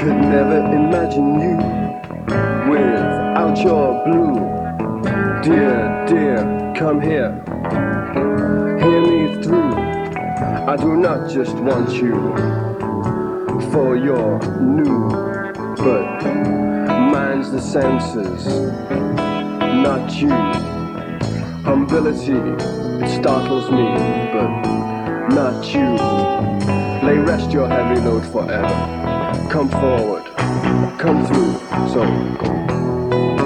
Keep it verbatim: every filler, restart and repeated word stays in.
Could never imagine you without your blue. Dear, dear, come here, hear me through. I do not just want you for your new, but mine's the senses, not you. Humility, it startles me, but not you. Lay rest your heavy load forever. Come forward, come through, so go.